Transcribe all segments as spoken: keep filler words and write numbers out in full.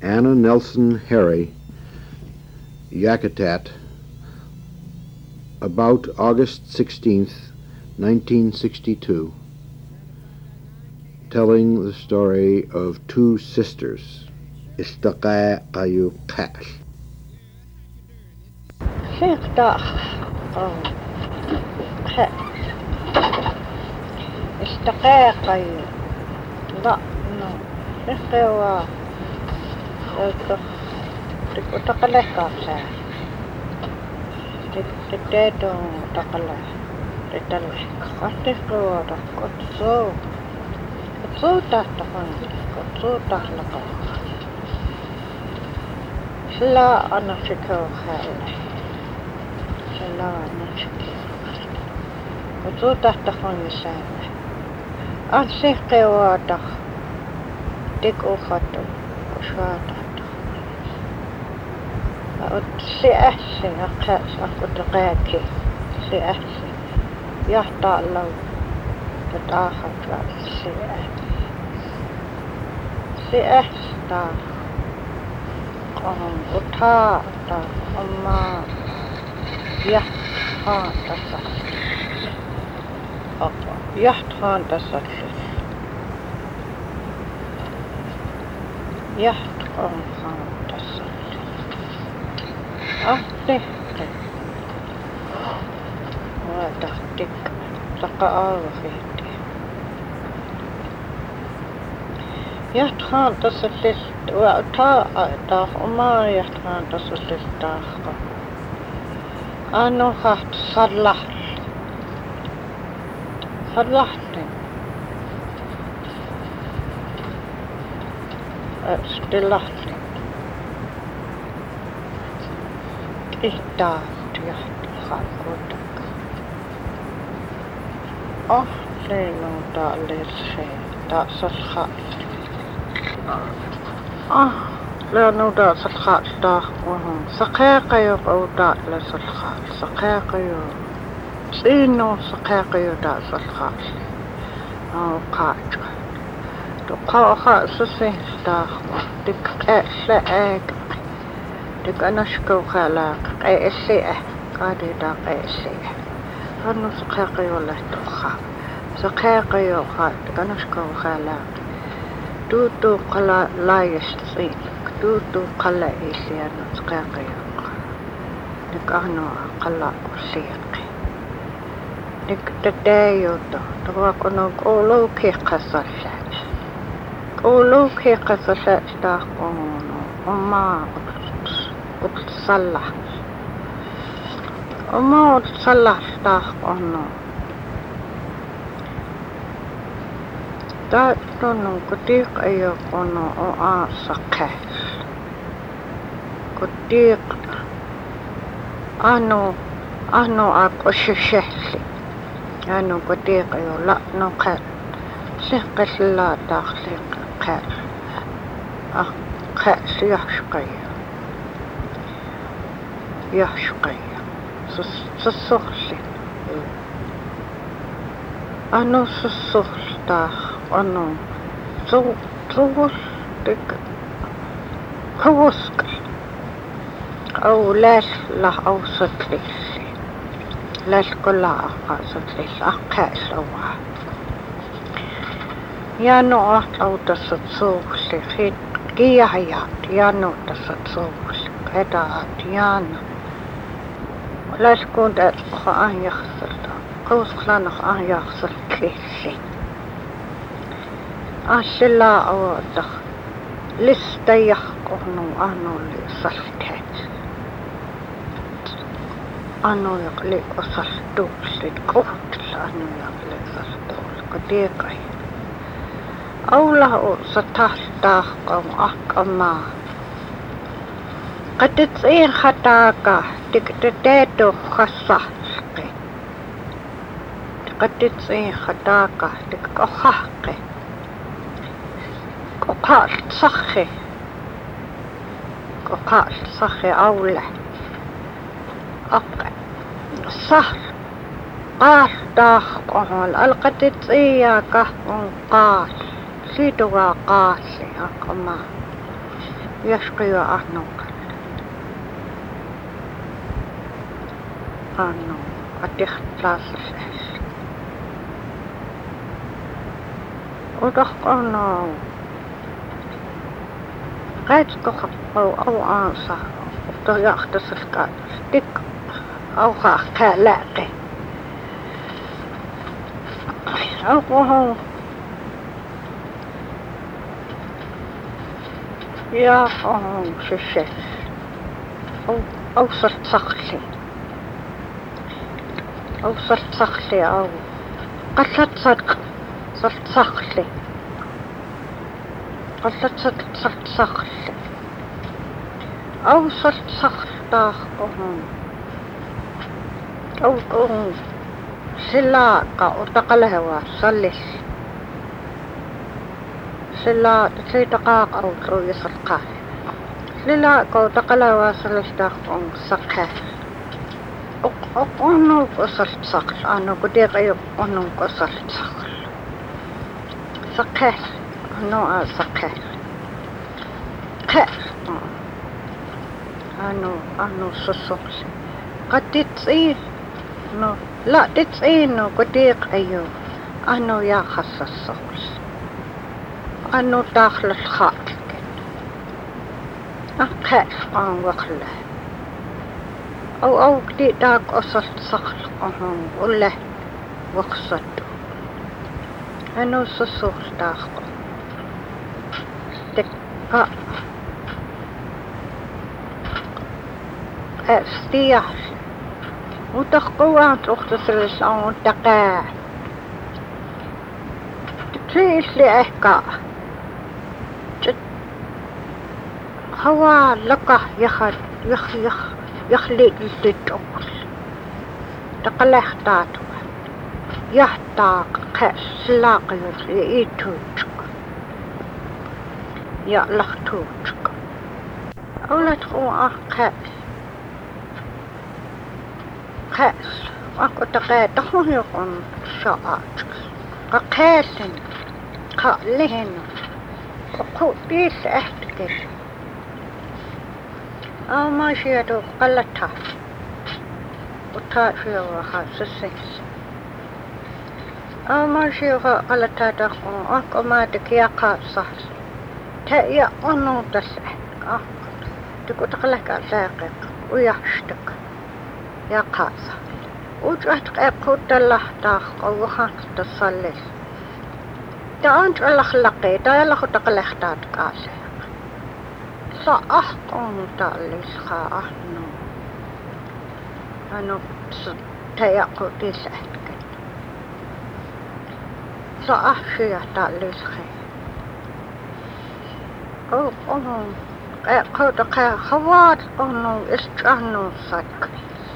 Anna Nelson Harry, Yakutat, about August sixteenth, nineteen sixty-two, telling the story of two sisters, Istaqa Qayu Qash. Istaqa لا no نحكيوا تقلق كافة تتدو تقلق تتلق أتفقوا تقصو قصو تحتقن قصو تحلق لا أنا فكروا خالي لا أنا فكروا قصو تحتقن يسامح أتفقوا تق تك أخطو وشواتا سيأسي أقاس أقدقاكي سيأسي يحطأ لو تتآخر سيأسي سيأسي تا قهم أطاع تا أما يحطان تسخ يحطان تسخ يحطان تسخ أحتك وتحتك تقعر فيك يحتان تسلس وأطاع تاخ أما يحتان تسلس تاخ أنا خاط صلحت صلحت استلحت إهداف تيحت خالقوتك أه لينو دا ليسي دا سلخات أه لينو دا سلخات دا وهم سقاقيو أو دا لسلخات سقاقيو سينو سقاقيو دا سلخات أو قاجو تقاو خاصة دا دك أسلا أك دك أنا شكو خلاق قيسية قادي دا قيسية هنو سقاقي ولا تخا سقاقي وخا دك أنا شكو خلاق دو دو قلا لا يستطيع دو دو قلا إيسي أنا سقاقي دك أنا قلا قسيقي دك تدايو دو دواك أنا قولو كي قصصات قولو كي قصصات دا قونو وما قلت صلح وما قلت صلح تاخ قنو دا تونو كتيق ايو قنو او آ سقاش كتيق انو انو اقوش شهلي انو كتيق ايو لا نو قال سيقش لا داخلي قال اه قاس يحشقيا يحشقيا سسوخلي أنو سسوخل تاخ أنو تو توغل دك كوسكل أو لاش لا أوسط ليسي لاش كلها أقاصد ليس أقاس أوها يا نوع أو تستصوخلي خيط كيا حيات يا نوع تستصوخلي كدات يانا لا شكون دا خا يخسر قوس خلانه خا يخسر كيسي أشلا أو دخ لستيخ قهنو أنو لصلتات أنو يقلي أصلتو لتقوت لأنو يقلي صلتو لقديقي أولا ستاح تاخ قم أحكما قد تصير خطاكا تكتتاتو خصاحكي قد تصير خطاكا تكوحكي كوكال صخي كوكال صخي أولا أقل صخر قال داخ قهول القد تصير كهون قال سيدوا قاسي أقما يشقي أهنو أهنو أتيخ تلاسس إس ودخقنا قاعد تخف أو أو أنصح وطريق تسفكات ديك أو خاخ كالاقي أو قهو يا قهو ششش أو أو صرت صخلي أو صرت صخلي أو قصت صدق صرت صخلي قصت صدق صرت صخلي أو صرت صخل داخ قهو أو قهو سلاقة وتقلهوا صليس سلا تسي دقاق أو تروي سلقاه سلاقة وتقلهوا صليس داخل سقاه أقنو قصرت سقل أنا قديق أيب أقنو قصرت سقل سقاه أنو سقاه قاه أنو أنو سسوكس قد تسيه نو لا تسينو قديق أيو أنو يا خص الصوص أنو داخل الخاطر أخاف عن وخله أو أو قدي داك أصلت صخل أهم وله وقصده أنو سسوخ داخل دكا استياح وتخقوان تختصر الشعون وتقاع تتريش لأحكا هوا لقى يخد يخ يخ يخلي للدول تقلح تاتو يحتاق قاس سلاقي يئيتوجك يألختوجك أولا تقوى قاس قاس أكو تقاعد تخون يقوم شاعاتك قاسن قالهن وقو بيس احتكش أو ما شيئتو قلتها وتاشي وخاص السنس أو ما شيئتو قلتها تخون أكو ما تكيا قاصة تأيا أنو تسعك أكو تكو تقلك أساقك ويحشتك يا قاصة وجهت قيقود الله تاخ وخاص تصليس تأنت الله خلقي تألا خطق تات قاسة صأحكم تأليس خاهنو أنو تيقو تسعتك صأحشي تأليس خي أو أنو قيقود قيق خوات أنو استعنو صدق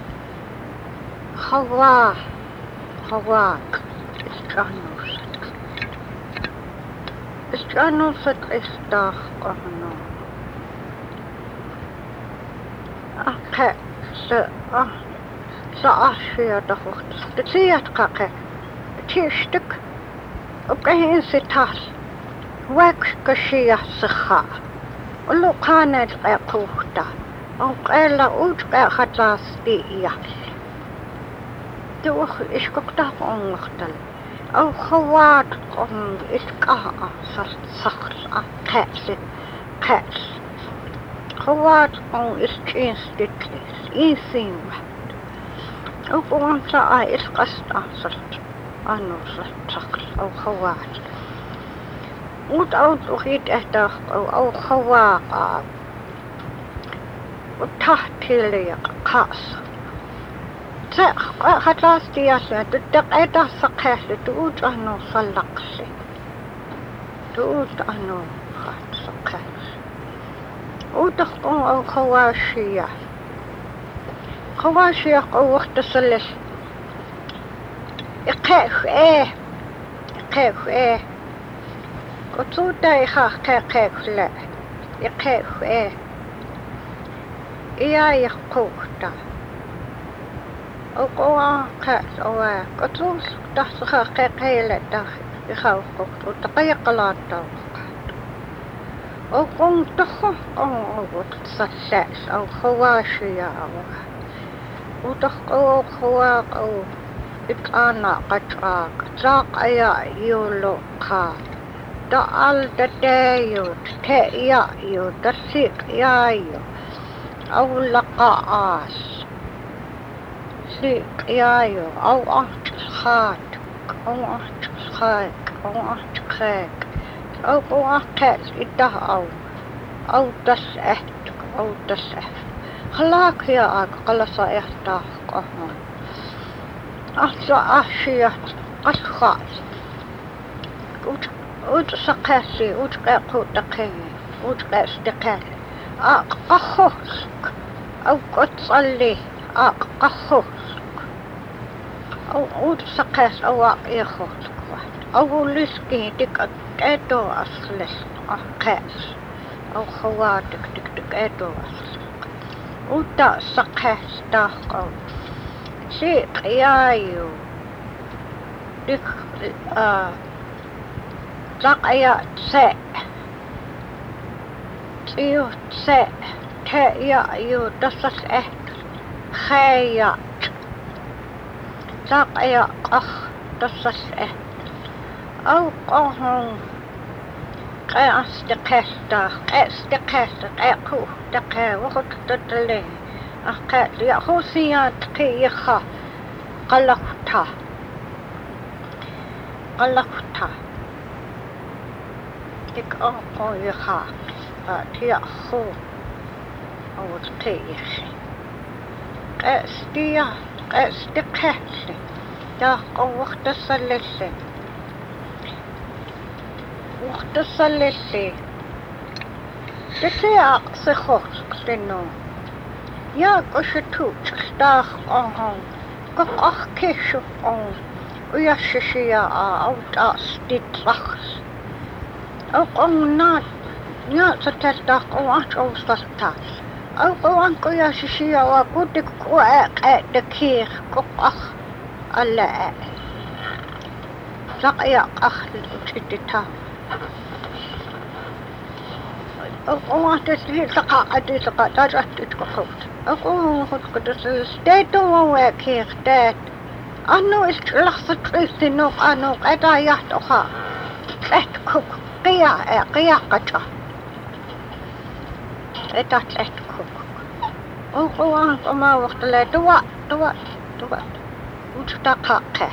خوات خوات استعنو صدق استعنو صدق استاخ أنو أكا سأ سأشيا دخوخت تسيات قاقا تيشتك وكهين ستاس واكش كشيا سخاء ولو كانت قاقوختا أو قالا أوج قاقتلاس دي دوخ إشكوكتا قوم مختل أو خوات قوم إشكاء صخر قاس قاس خوات قوم إشكين ستكليس إنسين واحد أو قوم ساعة إشقست أصلت أنو صلت صخر أو خوات ود أو تخيط أهداخ أو أو خواقا وتحتي لي قاس خلاص تياسة تدق أيضا سقاح تقول أنو صلقسي تقول أنو خات سقاح ودخقون أو خواشية خواشية أو وقت سلس إقاف إيه إقاف إيه وتودا يخاخ كاقاف لا إقاف إيه إيا يخقوختا أو قوة كاس أو كتوس تحسخا قيقيلة داخل يخاف قوت وتقيق لا تاوقات o kung toho kung ugot sa ses au khawashiya au utak o khawak au itana kachak sak aya yolo ka da'al dadeyo te ya yo dasik ya yo au laqaas sik ya yo au acht khat au acht khat au acht khat au au acht idah au au das echt au das echt halak ya ak qalasa ehta qahman ahsa ahshiyat qaskhas ut ut saqasi ut qaqutaqi ut qastiqal aq qahus au qotsali aq qahus au ut saqas au aq yakhus au liski dik edo asles aqas au khawatik dik dik edo asles uta saqas taqo si qiyayu dik a Zakaya se Tiu se Te ya yu dasas eh Khayat Zakaya qah dasas eh Au qahung Qas deqesta Qas deqesta Qaqu deqa Waqt tatale Aqat ya khusiyat qiyaha Qalaqta Qalaqta Ik oh je gaat, ja goed, oh wat tegen. Es die, es de ketje, daar oh wacht de salisse, wacht de salisse. Dit ja se goed, steno. Ja, als je doet, daar oh, kok ach kisje oh, ja je ja oud als dit wacht. Ook om na, ja, ze testig om aan te overstappen. Ook om aan te ja, ze zie je wat goed ik uit de keer kop ach alle. Zag je ach dit dit ta. Ook om aan te zien dat gaat dit gaat dat is dit goed. Ook om goed dat is dit doen we keer dat. Anno is lastig is nog anno uit daar ja toch ha. Echt kook. Qia qia qacha eta et kuk o qwan qama waqt la dwa dwa dwa ut taqqa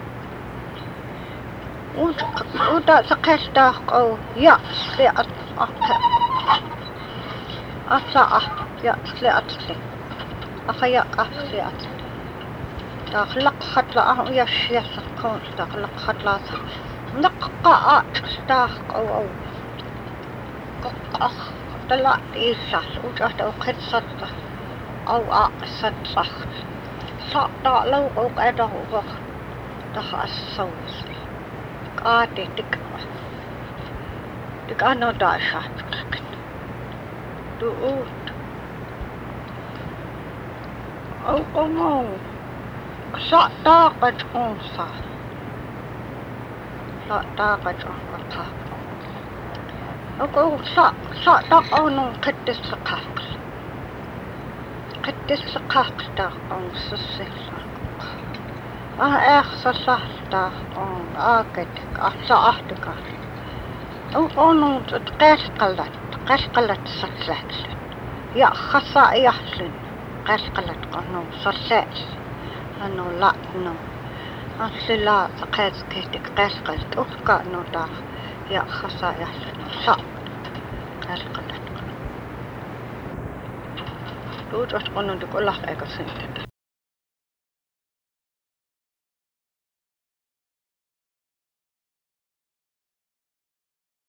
ut ut saqasta qo ya sliat asa ya sliat akhaya sliat تخلق خطلة يا شيخ كون تخلق خطلة نقطة تستاخ أو أو قطة طلع إيساس وجهت أو خدصة أو أقصد صخ صعطة لو أو قاده وغ تخ الصوص قادي تكوى تك أنا داشات تقول أو قمو صعطة قد أنصى صعطة قد أنصى أقول صع صعطة أنو قد السقاق قد السقاق تا أنصى السقاق أه أخصى صعطة أن أكدك أصعدك أو أنو تقاس قلت قاس قلت سلسلة يا خصا يحسن قاس قلت أنو سلسلة أنو لا نو أصلا قاس كيتك قاس قلت أفكا نو دا يا خصا يحسن صعب قاس قلت دوت أتقنون تقول لك أيك سنتك